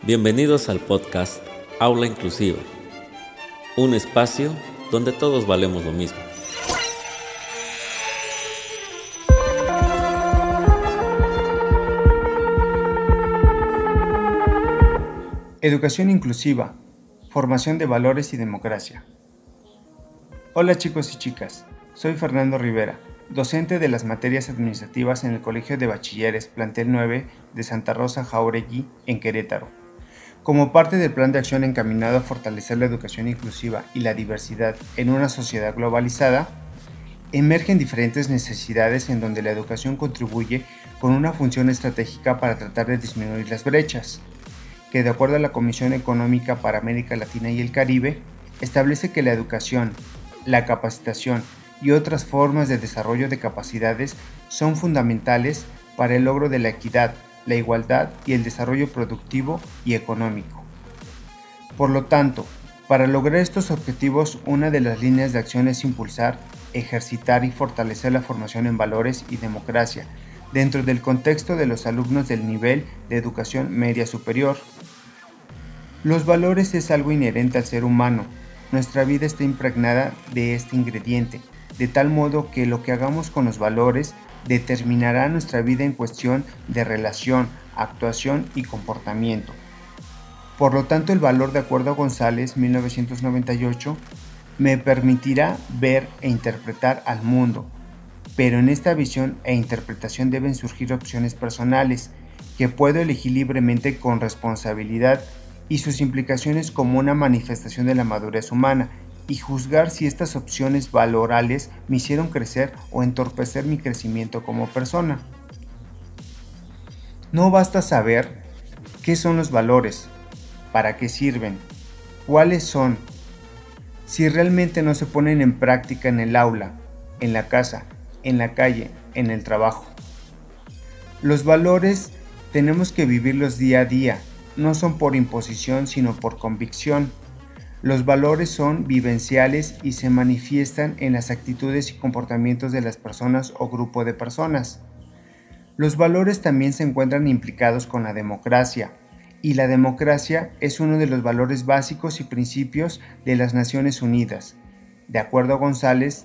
Bienvenidos al podcast Aula Inclusiva, un espacio donde todos valemos lo mismo. Educación inclusiva, formación de valores y democracia. Hola chicos y chicas, soy Fernando Rivera, docente de las materias administrativas en el Colegio de Bachilleres Plantel 9 de Santa Rosa Jáuregui en Querétaro. Como parte del plan de acción encaminado a fortalecer la educación inclusiva y la diversidad en una sociedad globalizada, emergen diferentes necesidades en donde la educación contribuye con una función estratégica para tratar de disminuir las brechas, que de acuerdo a la Comisión Económica para América Latina y el Caribe, establece que la educación, la capacitación y otras formas de desarrollo de capacidades son fundamentales para el logro de la equidad, la igualdad y el desarrollo productivo y económico. Por lo tanto, para lograr estos objetivos, una de las líneas de acción es impulsar, ejercitar y fortalecer la formación en valores y democracia dentro del contexto de los alumnos del nivel de educación media superior. Los valores es algo inherente al ser humano. Nuestra vida está impregnada de este ingrediente, de tal modo que lo que hagamos con los valores determinará nuestra vida en cuestión de relación, actuación y comportamiento. Por lo tanto, el valor, de acuerdo a González, 1998, me permitirá ver e interpretar al mundo, pero en esta visión e interpretación deben surgir opciones personales que puedo elegir libremente con responsabilidad y sus implicaciones como una manifestación de la madurez humana, y juzgar si estas opciones valorales me hicieron crecer o entorpecer mi crecimiento como persona. No basta saber qué son los valores, para qué sirven, cuáles son, si realmente no se ponen en práctica en el aula, en la casa, en la calle, en el trabajo. Los valores tenemos que vivirlos día a día, no son por imposición sino por convicción. Los valores son vivenciales y se manifiestan en las actitudes y comportamientos de las personas o grupo de personas. Los valores también se encuentran implicados con la democracia, y la democracia es uno de los valores básicos y principios de las Naciones Unidas. De acuerdo a González,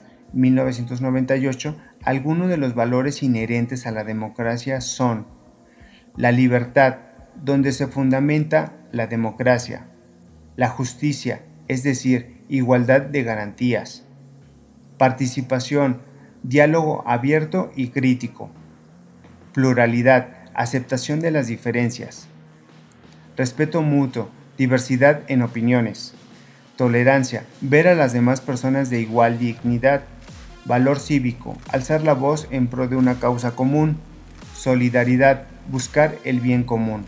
1998, algunos de los valores inherentes a la democracia son la libertad, donde se fundamenta la democracia, la justicia, es decir, igualdad de garantías, participación, diálogo abierto y crítico, pluralidad, aceptación de las diferencias, respeto mutuo, diversidad en opiniones, tolerancia, ver a las demás personas de igual dignidad, valor cívico, alzar la voz en pro de una causa común, solidaridad, buscar el bien común.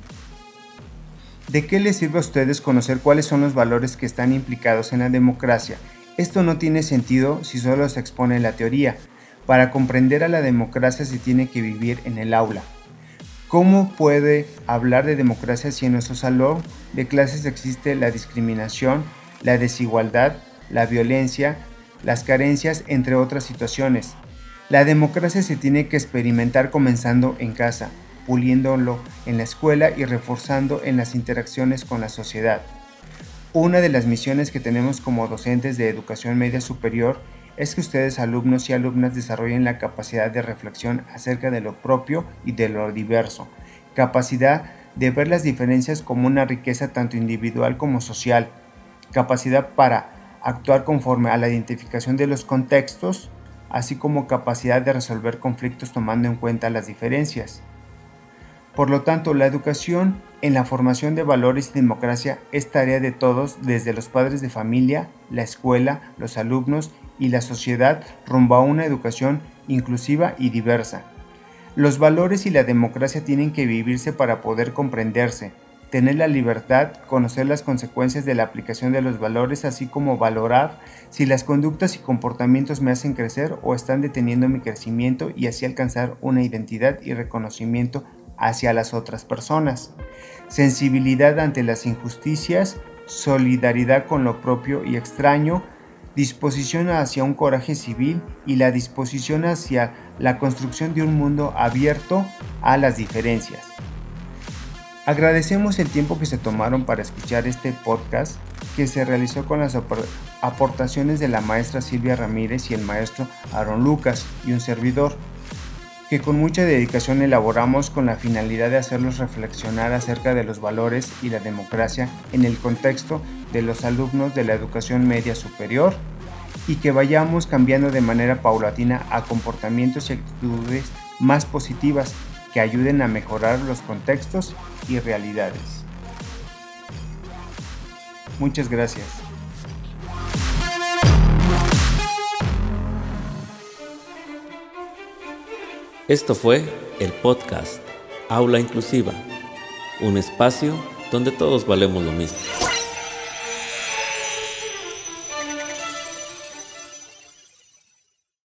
¿De qué les sirve a ustedes conocer cuáles son los valores que están implicados en la democracia? Esto no tiene sentido si solo se expone en la teoría. Para comprender a la democracia se tiene que vivir en el aula. ¿Cómo puede hablar de democracia si en nuestro salón de clases existe la discriminación, la desigualdad, la violencia, las carencias, entre otras situaciones? La democracia se tiene que experimentar comenzando en casa, puliéndolo en la escuela y reforzando en las interacciones con la sociedad. Una de las misiones que tenemos como docentes de educación media superior es que ustedes, alumnos y alumnas, desarrollen la capacidad de reflexión acerca de lo propio y de lo diverso, capacidad de ver las diferencias como una riqueza tanto individual como social, capacidad para actuar conforme a la identificación de los contextos, así como capacidad de resolver conflictos tomando en cuenta las diferencias. Por lo tanto, la educación en la formación de valores y democracia es tarea de todos, desde los padres de familia, la escuela, los alumnos y la sociedad, rumbo a una educación inclusiva y diversa. Los valores y la democracia tienen que vivirse para poder comprenderse, tener la libertad, conocer las consecuencias de la aplicación de los valores, así como valorar si las conductas y comportamientos me hacen crecer o están deteniendo mi crecimiento y así alcanzar una identidad y reconocimiento hacia las otras personas, sensibilidad ante las injusticias, solidaridad con lo propio y extraño, disposición hacia un coraje civil y la disposición hacia la construcción de un mundo abierto a las diferencias. Agradecemos el tiempo que se tomaron para escuchar este podcast que se realizó con las aportaciones de la maestra Silvia Ramírez y el maestro Aaron Lucas y un servidor, que con mucha dedicación elaboramos con la finalidad de hacerlos reflexionar acerca de los valores y la democracia en el contexto de los alumnos de la educación media superior y que vayamos cambiando de manera paulatina a comportamientos y actitudes más positivas que ayuden a mejorar los contextos y realidades. Muchas gracias. Esto fue el podcast Aula Inclusiva, un espacio donde todos valemos lo mismo.